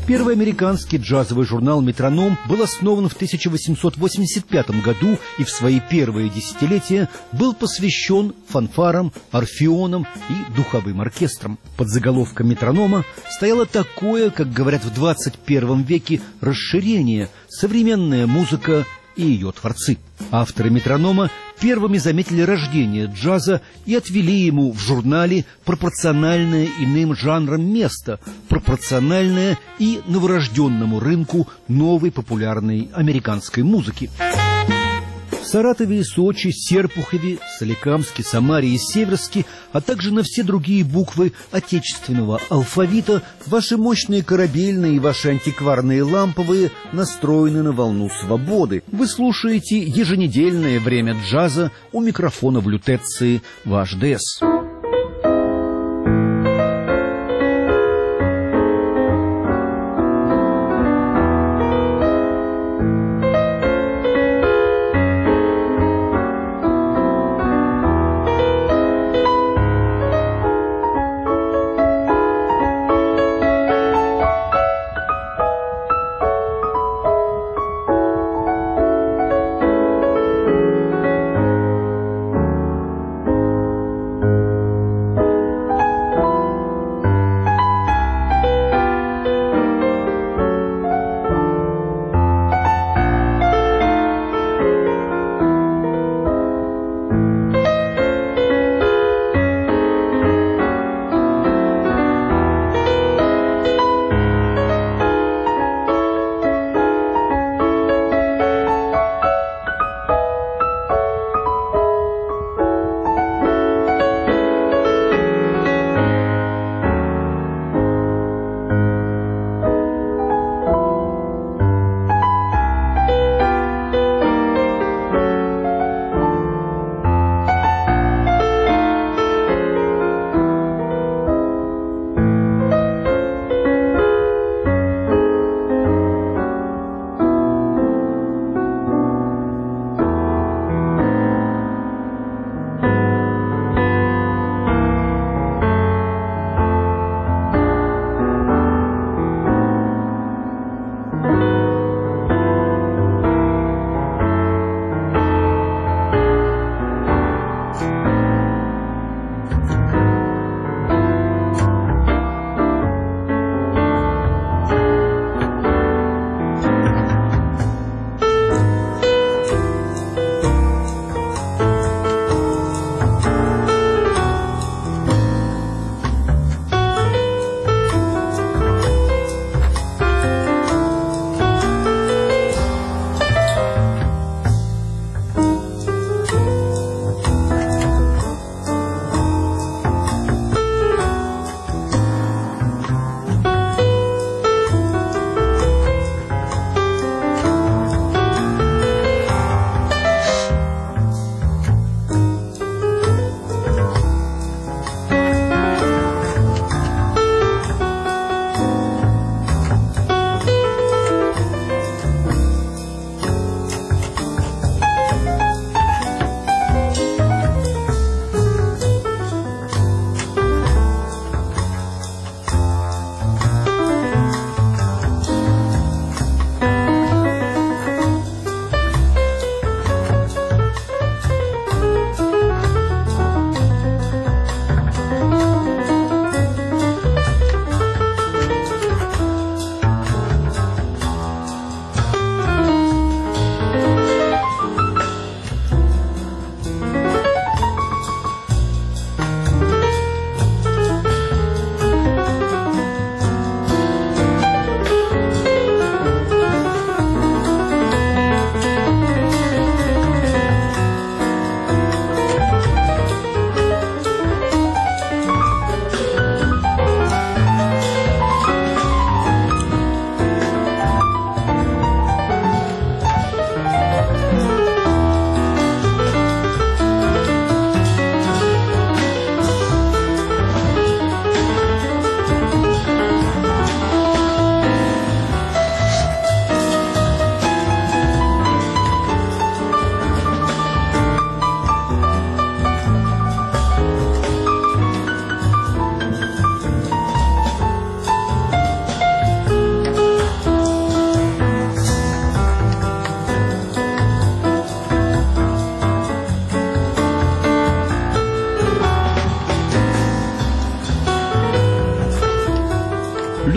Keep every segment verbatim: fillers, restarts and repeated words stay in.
Первый американский джазовый журнал «Метроном» был основан в тысяча восемьсот восемьдесят пятом году и в свои первые десятилетия был посвящен фанфарам, орфеонам и духовым оркестрам. Под заголовком «Метронома» стояло такое, как говорят в двадцать первом веке, расширение – современная музыка и ее творцы. Авторы «Метронома» первыми заметили рождение джаза и отвели ему в журнале пропорциональное иным жанрам место, пропорциональное и новорожденному рынку новой популярной американской музыки. В Саратове и Сочи, Серпухове, Соликамске, Самаре и Северске, а также на все другие буквы отечественного алфавита ваши мощные корабельные и ваши антикварные ламповые настроены на волну свободы. Вы слушаете еженедельное время джаза у микрофона в Лютеции ваш ДЭС.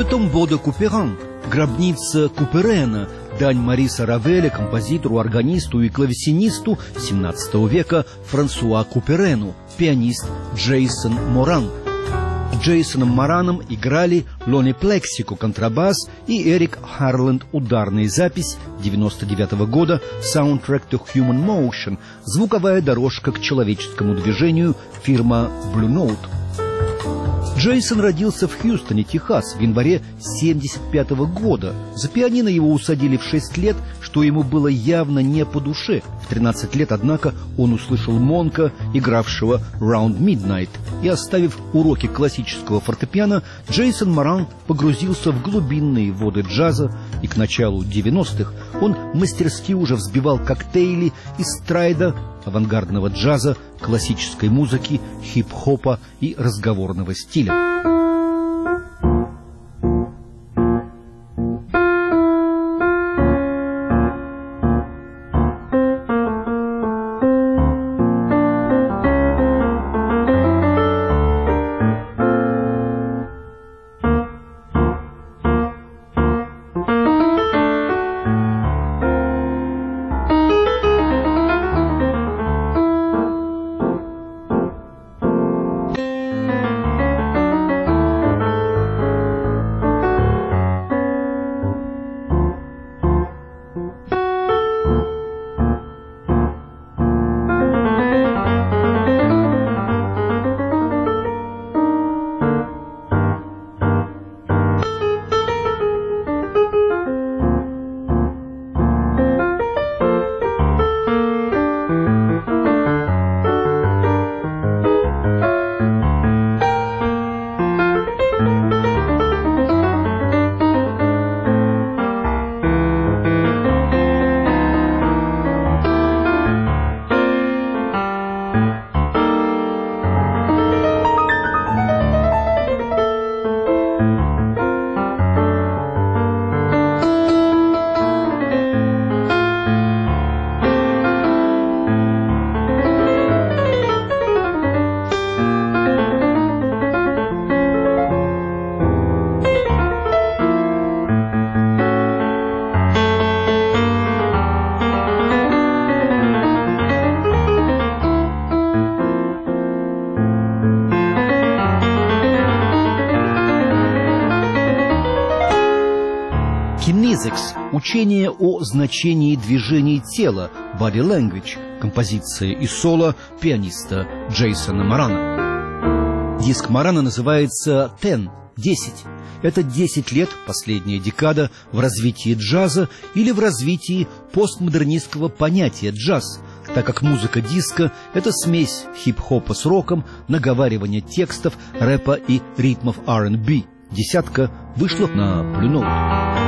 «Le tombeau de Couperin» — гробница Куперена, дань Мариса Равеля, композитору, органисту и клавесинисту семнадцатого века Франсуа Куперену, пианист Джейсон Моран. Джейсоном Мораном играли Лони Плексико контрабас и Эрик Харленд ударная запись девяносто девятого года «Soundtrack to Human Motion» — звуковая дорожка к человеческому движению, фирма Blue Note. Джейсон родился в Хьюстоне, Техас, в январе семьдесят пятого года. За пианино его усадили в шесть лет, что ему было явно не по душе. В тринадцать лет, однако, он услышал Монка, игравшего «Round Midnight», и, оставив уроки классического фортепиано, Джейсон Моран погрузился в глубинные воды джаза, и к началу девяностых он мастерски уже взбивал коктейли из страйда, авангардного джаза, классической музыки, хип-хопа и разговорного стиля. Учение о значении движений тела, body language, композиция и соло пианиста Джейсона Морана. Диск Морана называется «Ten» — «десять». Это десять лет, последняя декада, в развитии джаза или в развитии постмодернистского понятия джаз, так как музыка диско — это смесь хип-хопа с роком, наговаривание текстов, рэпа и ритмов ар энд би. Десятка вышла на Blue Note.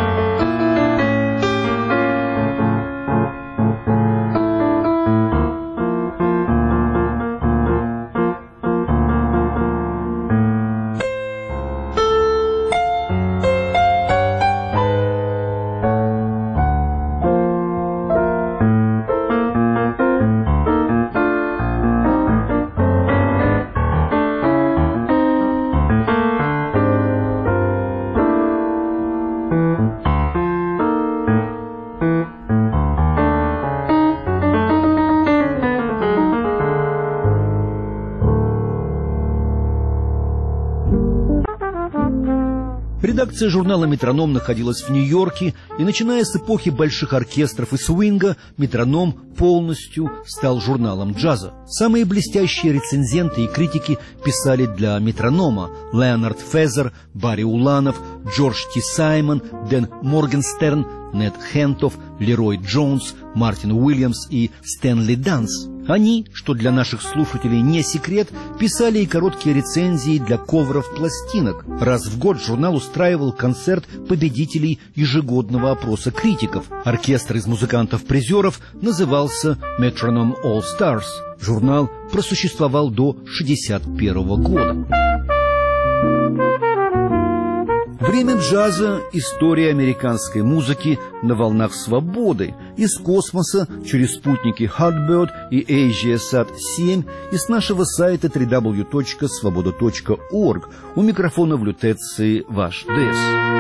Редакция журнала «Метроном» находилась в Нью-Йорке, и, начиная с эпохи больших оркестров и свинга, «Метроном» полностью стал журналом джаза. Самые блестящие рецензенты и критики писали для «Метронома» — Леонард Фезер, Барри Уланов, Джордж Ти Саймон, Дэн Моргенстерн, Нед Хентов, Лерой Джонс, Мартин Уильямс и Стэнли Данс. Они, что для наших слушателей не секрет, писали и короткие рецензии для коверов пластинок. Раз в год журнал устраивал концерт победителей ежегодного опроса критиков. Оркестр из музыкантов-призеров назывался Metronome All Stars. Журнал просуществовал до шестьдесят первого года. Время джаза – история американской музыки на волнах свободы, из космоса через спутники Hotbird и AsiaSat семь, и с нашего сайта дабл ю дабл ю дабл ю точка свобода точка орг. У микрофона в лютеции ваш Дэс.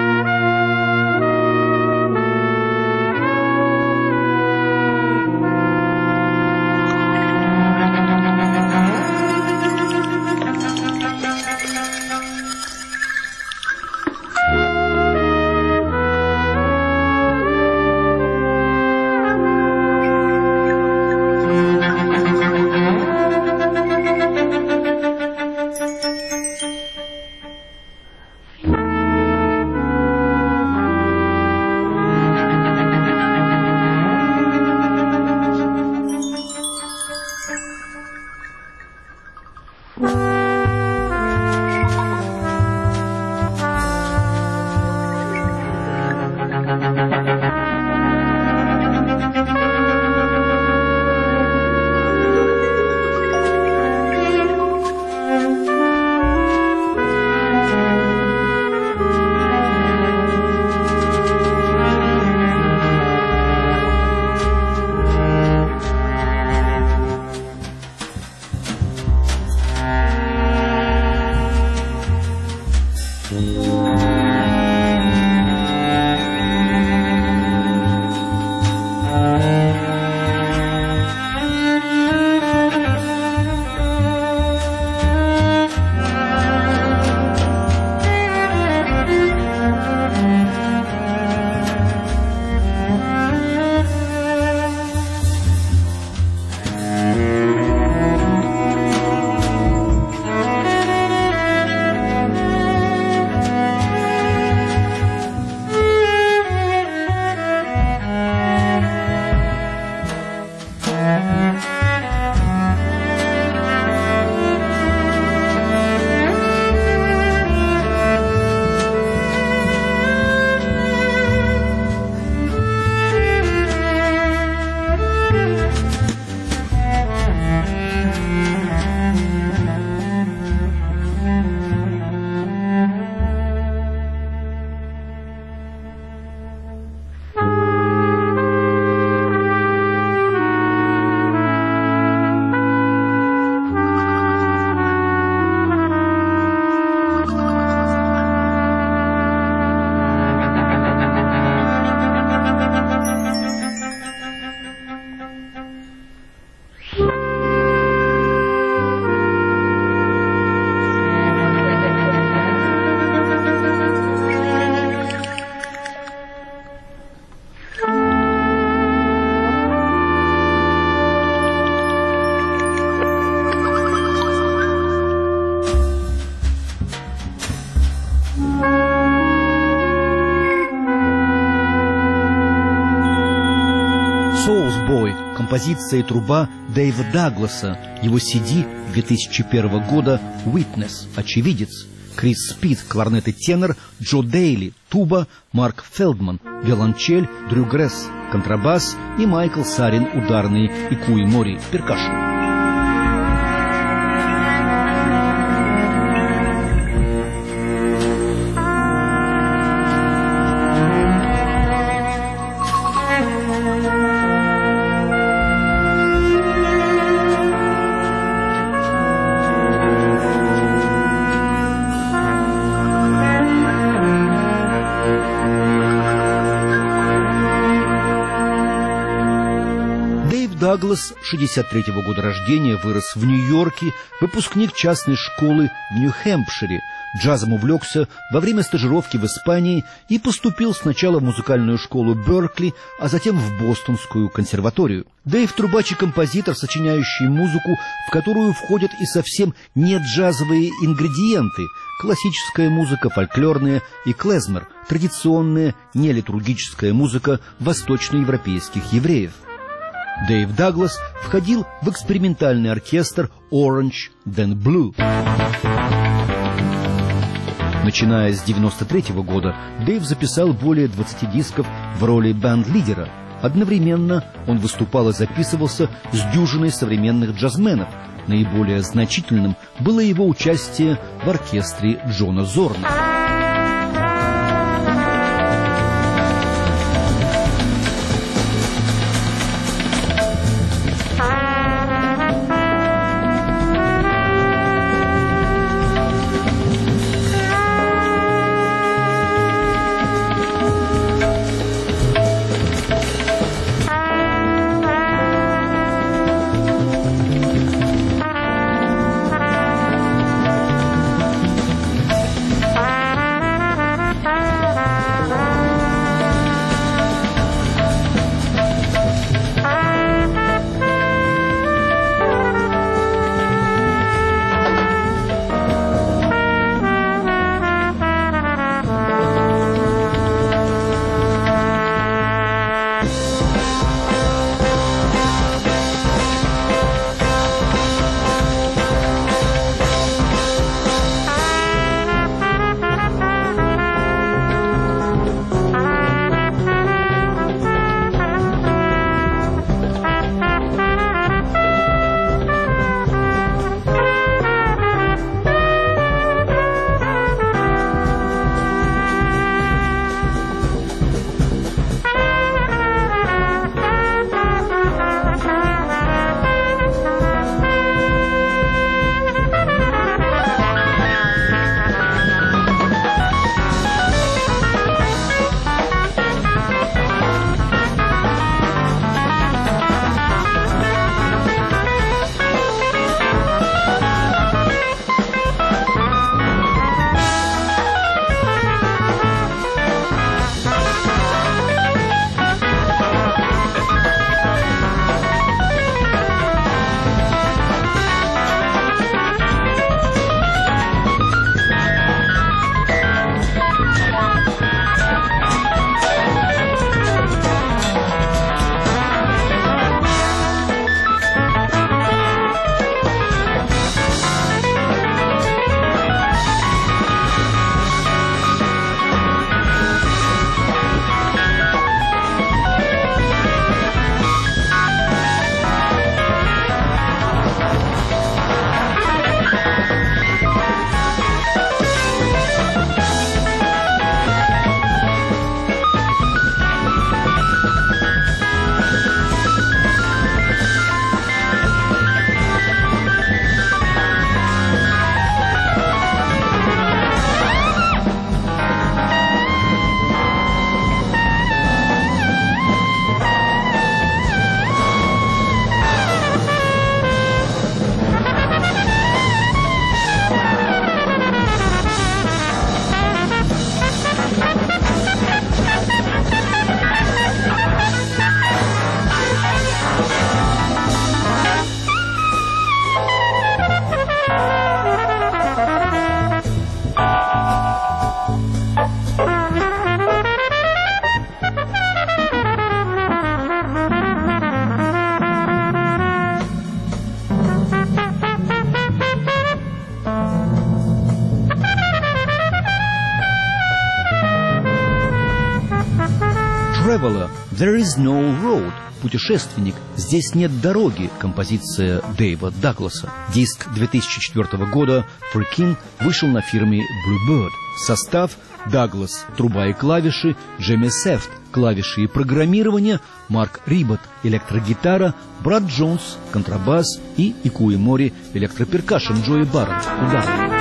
Композиция и труба Дэйва Дагласа, его си ди две тысячи первого года «Witness» – «Очевидец». Крис Спид – кларнет и тенор, Джо Дейли – туба, Марк Фелдман – виолончель, Дрю Гресс – контрабас и Майкл Сарин – ударный и Куи Мори – перкашн. Даглас, шестьдесят третьего года рождения, вырос в Нью-Йорке, выпускник частной школы в Нью-Хэмпшире. Джазом увлекся во время стажировки в Испании и поступил сначала в музыкальную школу Беркли, а затем в Бостонскую консерваторию. Дэйв — трубач и композитор, сочиняющий музыку, в которую входят и совсем не джазовые ингредиенты — классическая музыка, фольклорная и клезмер, традиционная нелитургическая музыка восточноевропейских евреев. Дэйв Даглас входил в экспериментальный оркестр Orange then Blue. Начиная с девяносто третьего года, Дэйв записал более двадцати дисков в роли бэнд-лидера. Одновременно он выступал и записывался с дюжиной современных джазменов. Наиболее значительным было его участие в оркестре Джона Зорна. Traveler, There is no road. Путешественник, здесь нет дороги. Композиция Дэйва Дагласа. Диск две тысячи четвёртого года For King вышел на фирме Bluebird. Состав: Даглас, труба и клавиши, Джемми Сефт, клавиши и программирование, Марк Рибот, электрогитара, Брад Джонс, контрабас и Икуи Мори, электроперкашн, Джои Барретт, удар.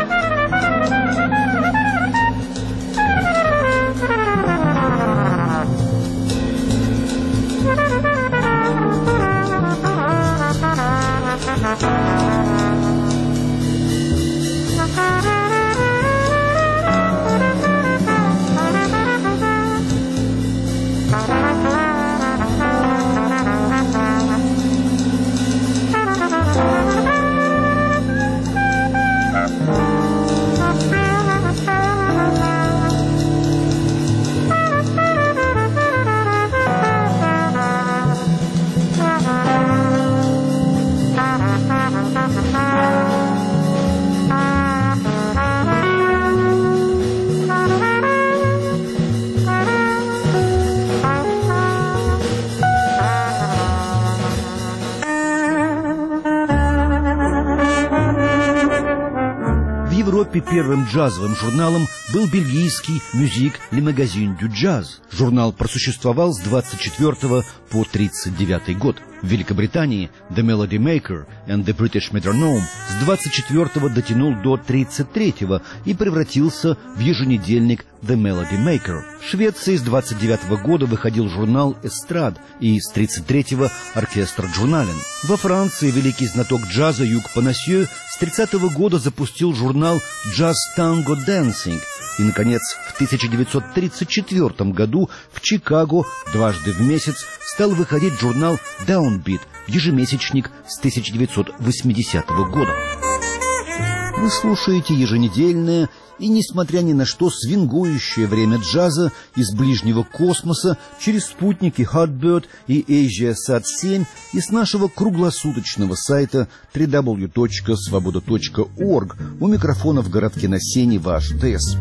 Первым джазовым журналом был бельгийский Musique Le Magazine du Jazz. Журнал просуществовал с двадцать четвёртого по тридцать девятый год. В Великобритании The Melody Maker and the British Metronome с двадцать четвёртого дотянул до тридцать третьего и превратился в еженедельник The Melody Maker. В Швеции с двадцать девятого года выходил журнал «Эстрад» и с тридцать третьего «Оркестр Джурнален». Во Франции великий знаток джаза Юг Панасье с тридцатого года запустил журнал «Jazz Tango Dancing». И, наконец, в тысяча девятьсот тридцать четвёртом году в Чикаго дважды в месяц стал выходить журнал «Downbeat», ежемесячник с тысяча девятьсот восьмидесятого года. Вы слушаете еженедельное и, несмотря ни на что, свингующее время джаза из ближнего космоса через спутники Hotbird и AsiaSat семь и с нашего круглосуточного сайта дабл ю дабл ю дабл ю точка свобода точка орг. У микрофона в городке на Сене ваш ДЭС.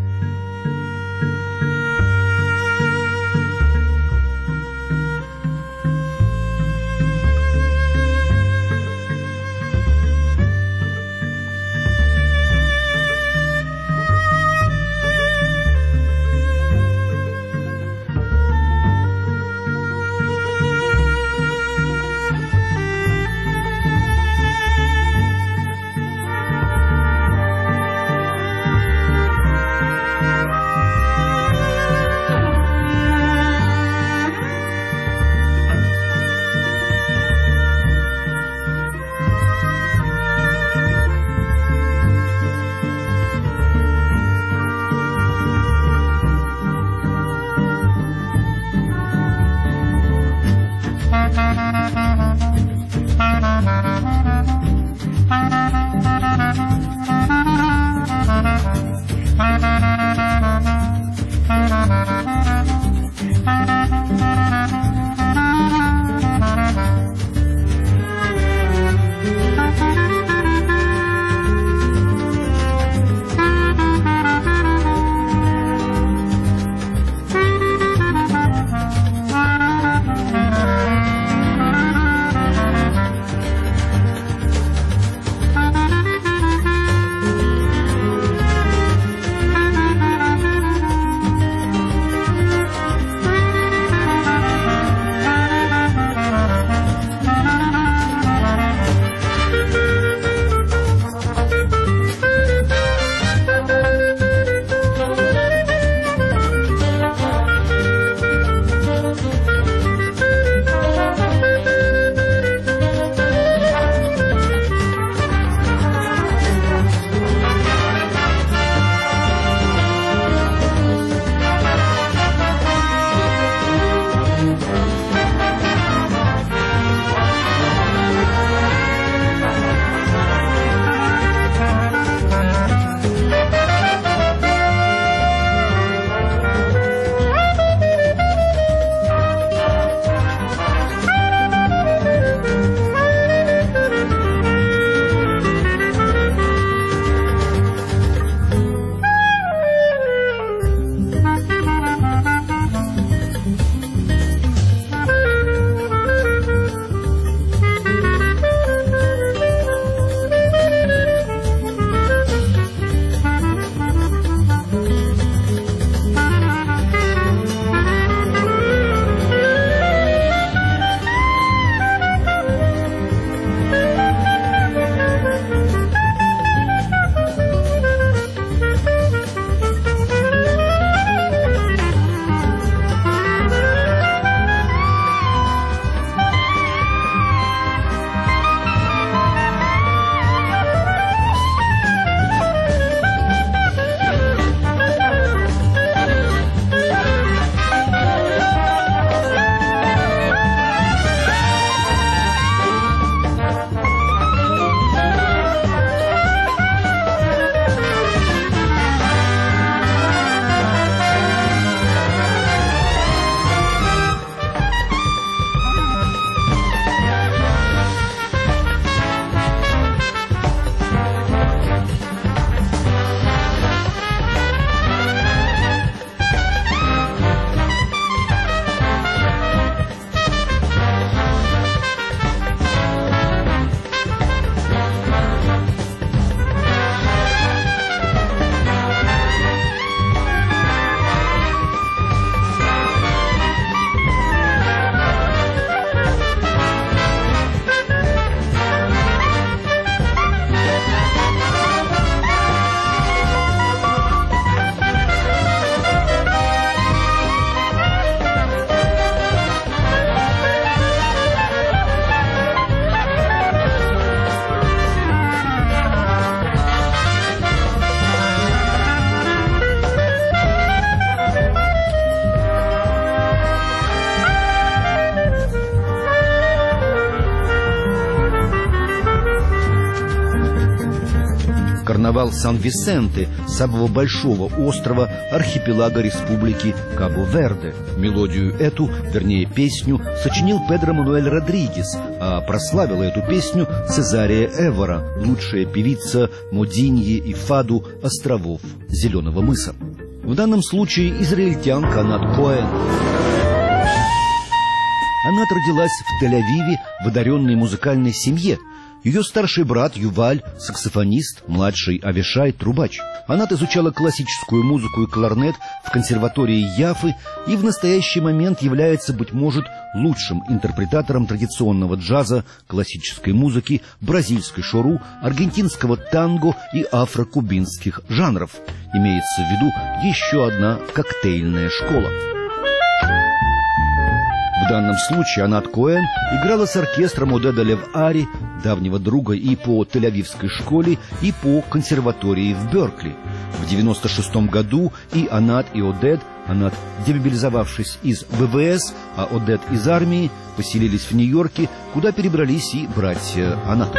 карнавал Сан-Висенте, самого большого острова архипелага республики Кабо-Верде. Мелодию эту, вернее песню, сочинил Педро Мануэль Родригес, а прославила эту песню Цезария Эвора, лучшая певица Модиньи и Фаду островов Зеленого мыса. В данном случае израильтянка Анат Коэн. Анат родилась в Тель-Авиве в одаренной музыкальной семье. Ее старший брат Юваль – саксофонист, младший Авишай – трубач. Анат изучала классическую музыку и кларнет в консерватории Яффы и в настоящий момент является, быть может, лучшим интерпретатором традиционного джаза, классической музыки, бразильской шору, аргентинского танго и афро-кубинских жанров. Имеется в виду еще одна коктейльная школа. В данном случае Анат Коэн играла с оркестром Одеда Лев-Ари, давнего друга и по Тель-Авивской школе, и по консерватории в Беркли. В девяносто шестом году и Анат, и Одед, Анат, демобилизовавшись из ВВС, а Одед из армии, поселились в Нью-Йорке, куда перебрались и братья Анат.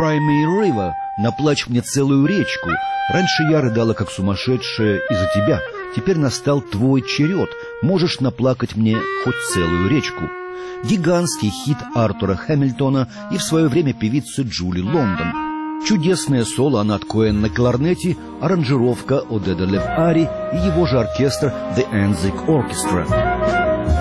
Cry Me a River, наплачь мне целую речку. Раньше я рыдала, как сумасшедшая, из-за тебя. Теперь настал твой черед. Можешь наплакать мне хоть целую речку. Гигантский хит Артура Хэмилтона и в свое время певицы Джули Лондон. Чудесное соло Анат Коэн на кларнете, аранжировка Одеда Лев Ари и его же оркестр The Anzik Orchestra.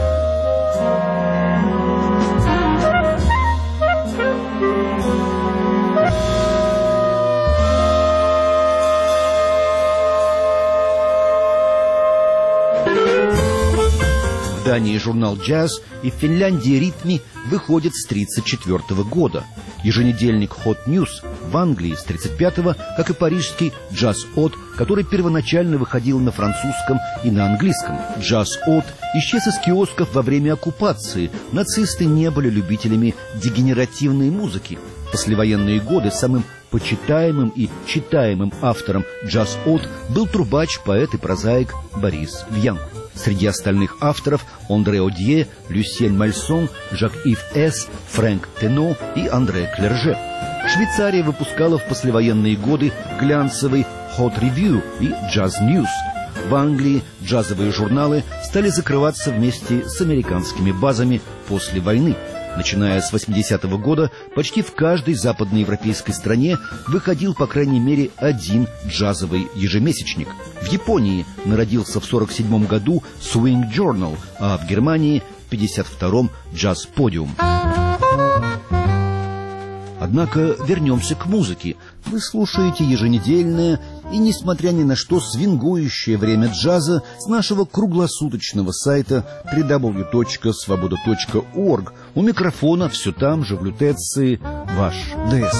В Дании журнал «Джаз» и в Финляндии «Ритми» выходит с тридцать четвёртого года. Еженедельник «Hot News» в Англии с тридцать пятого, как и парижский «Джаз От», который первоначально выходил на французском и на английском. «Джаз От» исчез из киосков во время оккупации. Нацисты не были любителями дегенеративной музыки. В послевоенные годы самым почитаемым и читаемым автором «Джаз От» был трубач, поэт и прозаик Борис Вьянк. Среди остальных авторов Андре Одье, Люсьен Мальсон, Жак-Ив Эс, Фрэнк Тено и Андре Клерже. Швейцария выпускала в послевоенные годы глянцевый Hot Review и Jazz News. В Англии джазовые журналы стали закрываться вместе с американскими базами после войны. Начиная с восьмидесятого года почти в каждой западноевропейской стране выходил по крайней мере один джазовый ежемесячник. В Японии народился в сорок седьмом году Swing Journal, а в Германии в пятьдесят втором Jazz Podium. Однако вернемся к музыке. Вы слушаете еженедельное и, несмотря ни на что, свингующее время джаза с нашего круглосуточного сайта дабл ю дабл ю дабл ю точка свобода точка орг. У микрофона все там же в лютеции ваш ДС.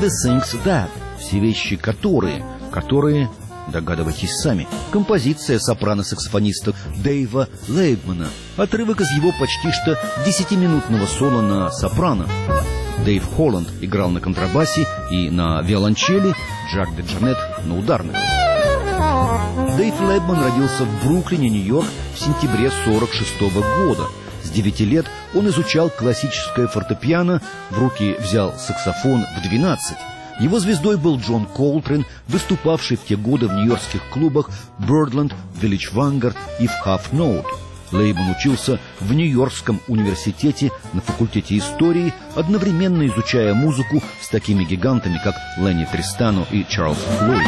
the things that, все вещи, которые, которые, догадывайтесь сами. Композиция сопрано-саксофониста Дэйва Лейбмана, отрывок из его почти что десятиминутного соло на сопрано. Дэйв Холланд играл на контрабасе и на виолончели, Джак Деджанет на ударных. Дэйв Лейбман родился в Бруклине, Нью-Йорк, в сентябре сорок шестого года. С девяти лет он изучал классическое фортепиано, в руки взял саксофон в двенадцать. Его звездой был Джон Колтрейн, выступавший в те годы в нью-йоркских клубах Birdland, Village Vanguard и в Half Note. Лейбман учился в Нью-Йоркском университете на факультете истории, одновременно изучая музыку с такими гигантами, как Ленни Тристано и Чарльз Флойд.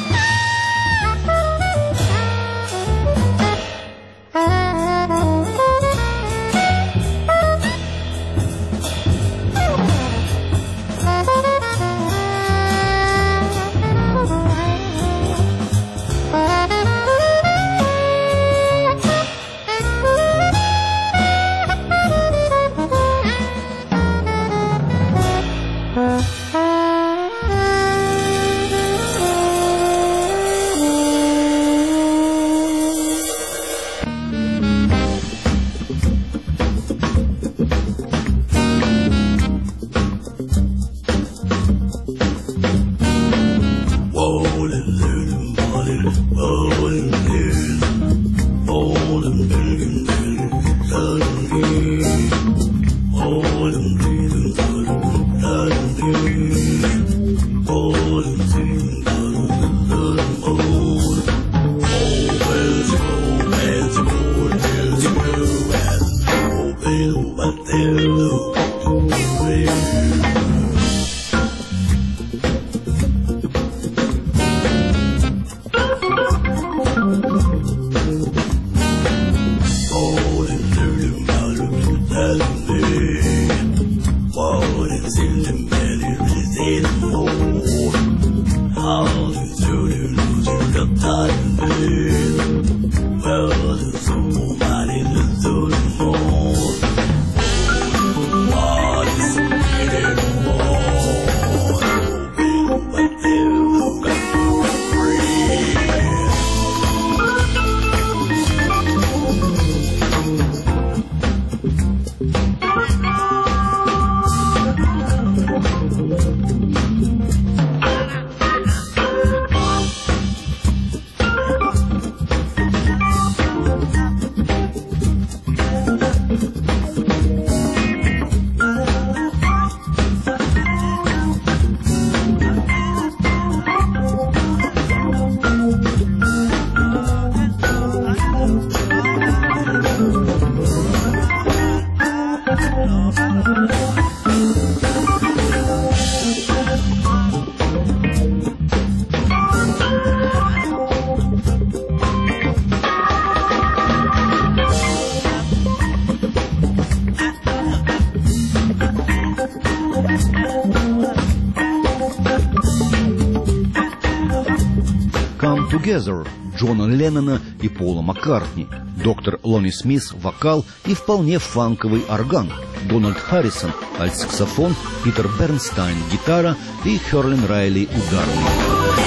Come Together Джона Леннона и Пола Маккартни, доктор Лонни Смит — вокал и вполне фанковый орган, Дональд Харрисон — альтсаксофон, Питер Бернстайн — гитара и Херлин Райли — ударный.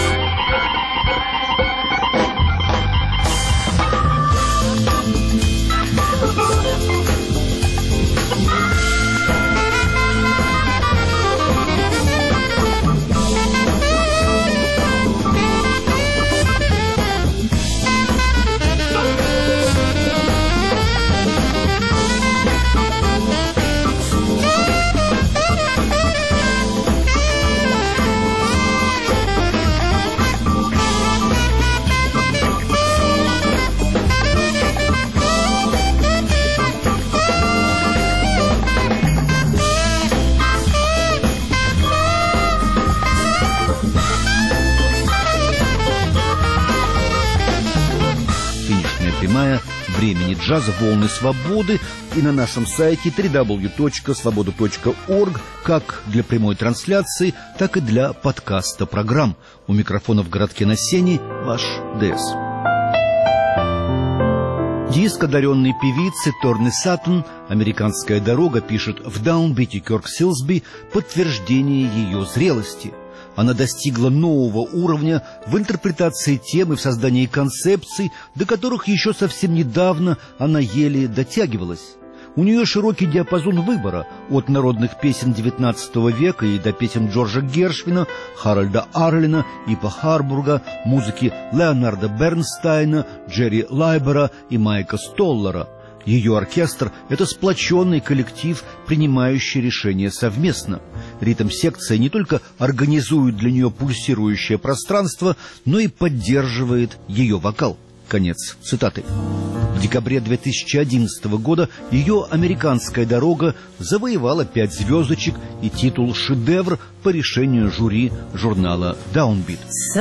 Прямая времени джаза, волны свободы, и на нашем сайте дабл ю дабл ю дабл ю точка свобода точка орг как для прямой трансляции, так и для подкаста программ. У микрофона в городке на Сене ваш ДС. Диск одаренной певицы Торны Саттон «Американская дорога» пишет в даунбите Кёрк Силсби подтверждение ее зрелости. Она достигла нового уровня в интерпретации тем и в создании концепций, до которых еще совсем недавно она еле дотягивалась. У нее широкий диапазон выбора, от народных песен девятнадцатого века и до песен Джорджа Гершвина, Харальда Арлина, Ипа Харбурга, музыки Леонарда Бернстайна, Джерри Лайбера и Майка Столлера. Ее оркестр — это сплоченный коллектив, принимающий решения совместно. Ритм-секция не только организует для нее пульсирующее пространство, но и поддерживает ее вокал. Конец цитаты. В декабре две тысячи одиннадцатого года ее «Американская дорога» завоевала пять звездочек и титул «Шедевр» по решению жюри журнала «Даунбит».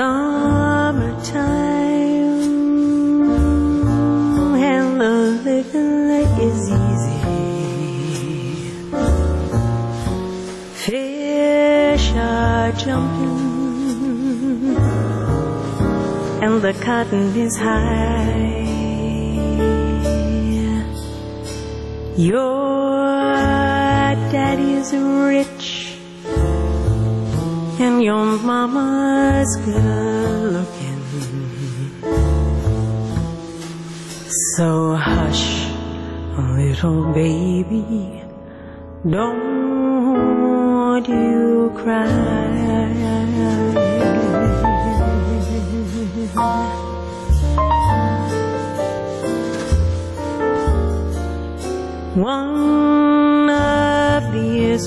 Is easy. Fish are jumping and the cotton is high. Your daddy's rich and your mama's good looking. So hush, little baby, don't you cry. One of these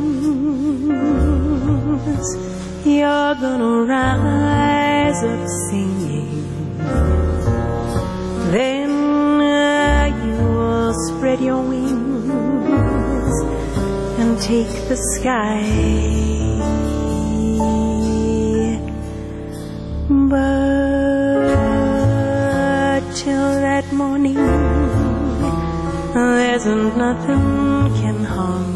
mornings you're gonna rise up singing. Then spread your wings and take the sky. But till that morning, there's nothing can harm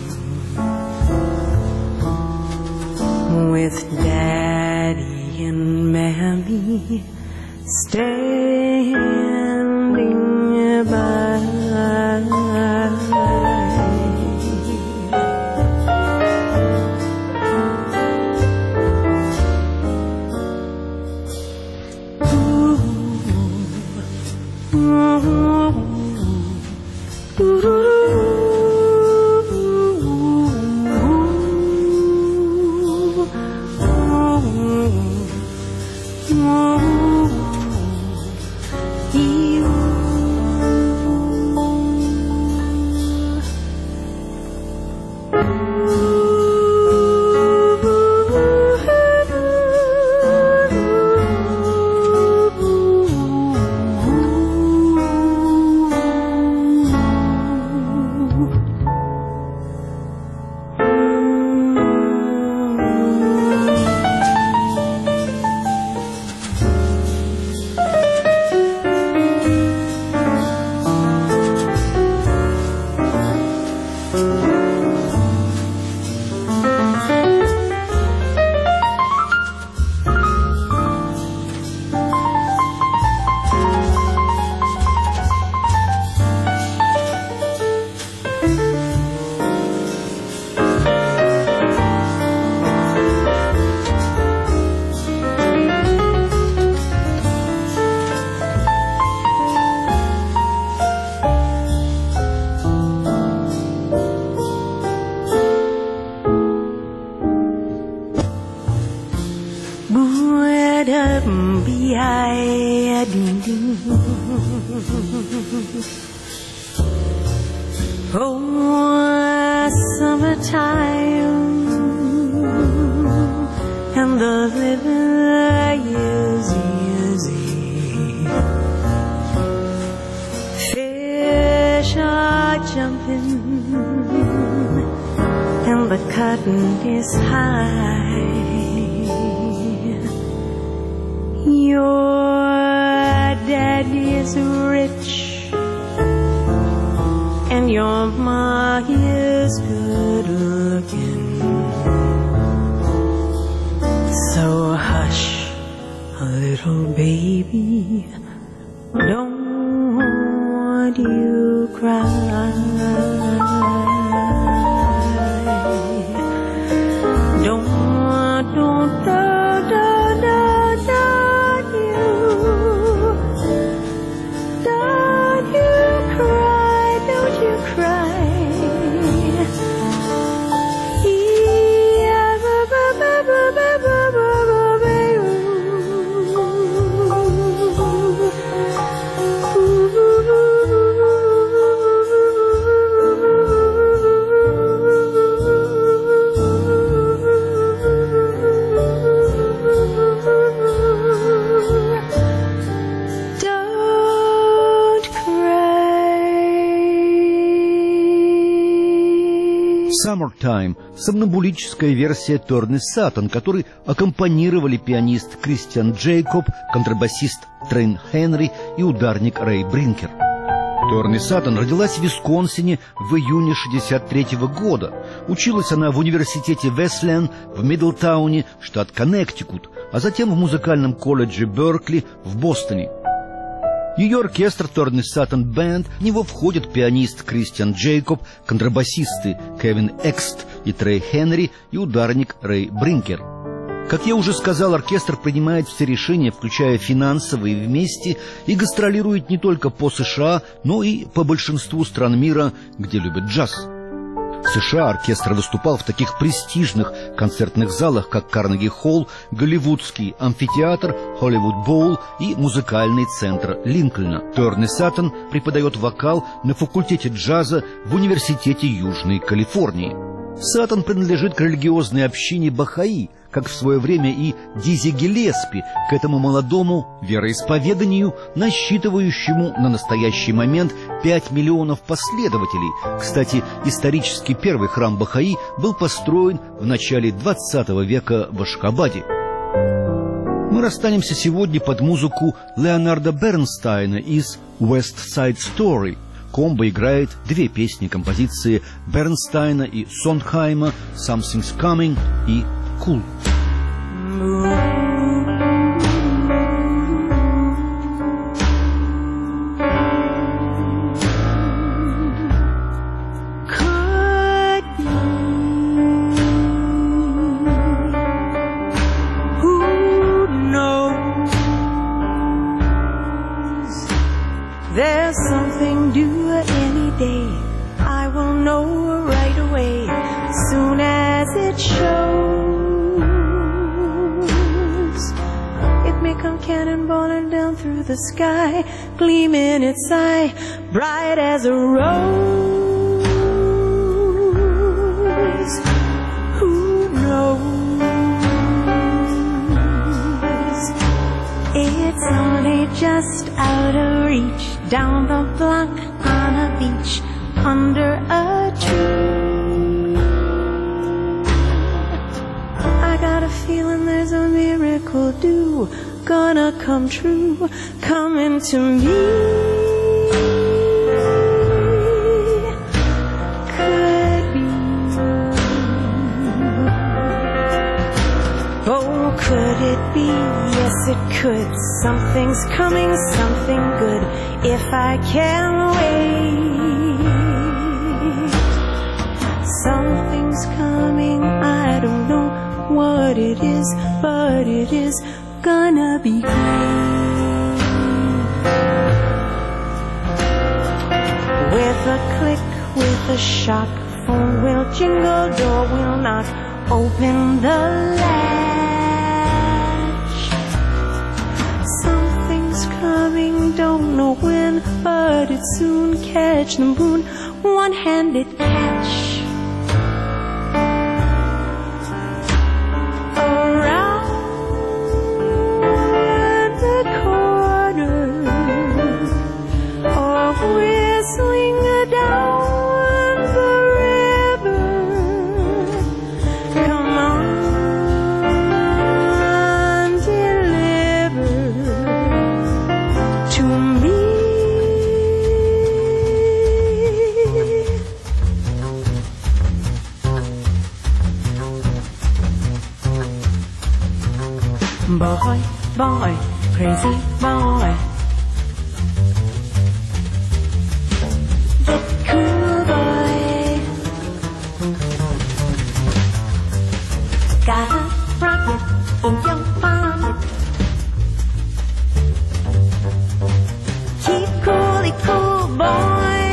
you. With Daddy and Mammy standing by. Oh, summertime, and the living is easy. Fish are jumping, and the cotton is high. Your daddy is rich, and your ma is good looking. So hush, little baby, don't Don't you cry. Don't, don't, don't, don't, don't you, don't you cry, don't you cry. Yeah, ba, ba, ba, ba, ba, ba, ba, ba, ba, «Summertime» — сомнамбулическая версия Торни Саттон, которой аккомпанировали пианист Кристиан Джейкоб, контрабасист Трейн Хенри и ударник Рэй Бринкер. Торни Саттон родилась в Висконсине в июне шестьдесят третьего года. Училась она в университете Веслен в Мидлтауне, штат Коннектикут, а затем в музыкальном колледже Беркли в Бостоне. Ее оркестр Торни Саттон Бэнд, в него входят пианист Кристиан Джейкоб, контрабасисты Кевин Экст и Трей Хенри и ударник Рэй Бринкер. Как я уже сказал, оркестр принимает все решения, включая финансовые, вместе, и гастролирует не только по США, но и по большинству стран мира, где любят джаз. В США оркестр выступал в таких престижных концертных залах, как Карнеги-холл, Голливудский амфитеатр, Холливуд-боул и музыкальный центр Линкольна. Торни Саттон преподает вокал на факультете джаза в Университете Южной Калифорнии. Саттон принадлежит к религиозной общине Бахаи, как в свое время и Дизи Гиллеспи, к этому молодому вероисповеданию, насчитывающему на настоящий момент пять миллионов последователей. Кстати, исторически первый храм Бахаи был построен в начале двадцатого века в Ашхабаде. Мы расстанемся сегодня под музыку Леонарда Бернстайна из «West Side Story». Комбо играет две песни композиции Бернстайна и Сондхайма «Something's Coming» и «Cool». There's something due any day. I will know right away, soon as it shows. It may come cannonballing down through the sky, gleam in its eye, bright as a rose. Who knows? It's only just out of reach, down the block on a beach, under a tree. I got a feeling there's a miracle due, gonna come true, coming to me. Could be. Oh, could it be? Yes, it could. Something's coming, something good, if I can wait. Something's coming, I don't know what it is, but it is gonna be great. With a click, with a shock, phone will jingle, door will knock, open the latch. Something's coming, don't know when, but it soon catch the moon, one-handed catch. Boy, boy, crazy boy. it, cool boy. Got a rocket in your pocket. Keep coolly cool, boy.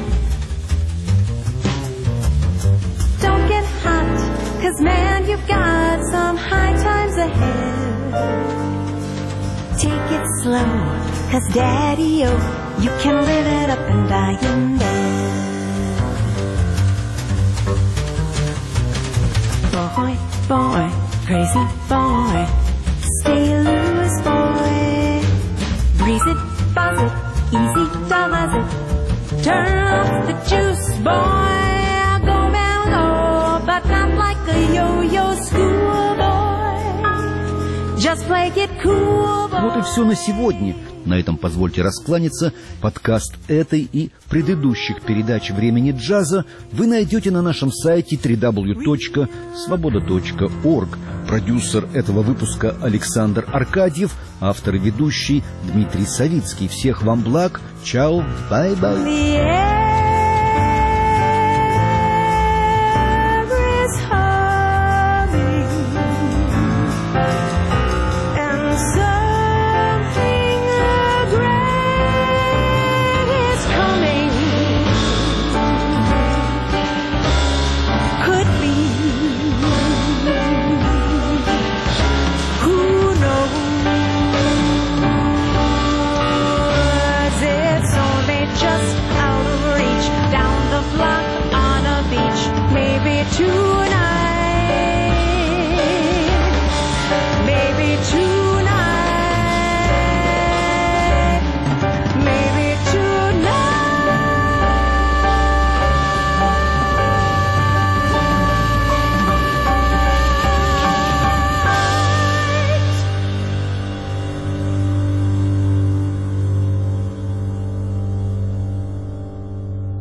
Don't get hot, 'cause man, you've got some high times ahead. Take it slow, 'cause daddy-o, you can live it up and die in bed. Boy, boy, crazy boy, stay loose, boy. Breeze it, buzz it, easy does it. Turn off the juice, boy. Go man, go, but not like a yo-yo schoolboy. Just play it cool, boy. Вот и все на сегодня. На этом позвольте раскланяться. Подкаст этой и предыдущих передач «Времени джаза» вы найдете на нашем сайте дабл ю дабл ю дабл ю точка свобода точка орг. Продюсер этого выпуска Александр Аркадьев, автор и ведущий Дмитрий Савицкий. Всех вам благ. Чао, бай-бай.